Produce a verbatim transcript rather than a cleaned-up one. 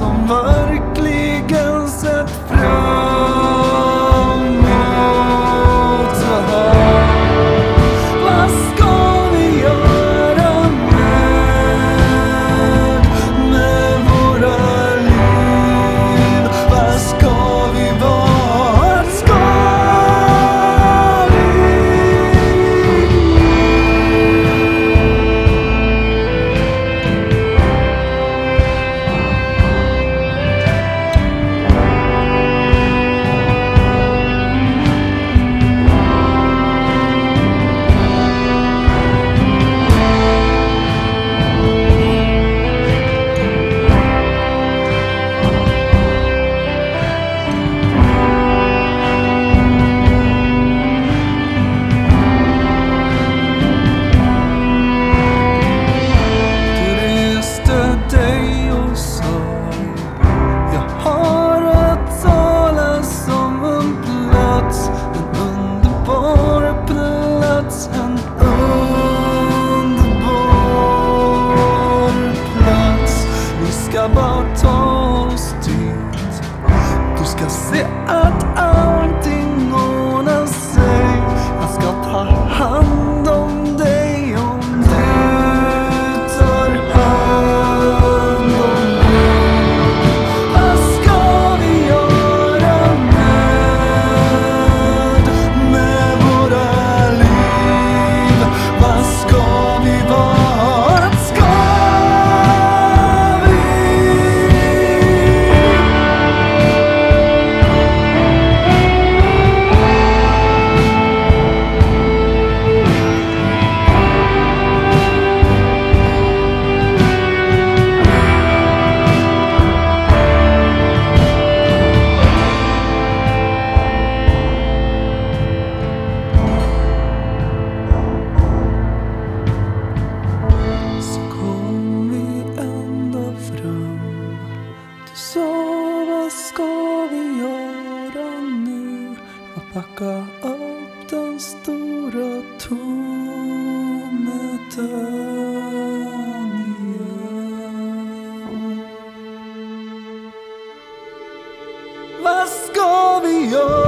som verkligen sett framåt. Vad ska vi göra med, med våra liv? Vad ska vi vara? Ska en underbar plats. Vi ska bara ta oss dit. Du ska se att allting ordnar sig. Jag ska ta hand om dig om du tar hand om mig. Vad ska vi göra med, med våra liv? Vad ska vi vara? Ska vi? Så vad ska vi göra nu? Och packa upp den stora tomheten igen. Vad ska vi göra?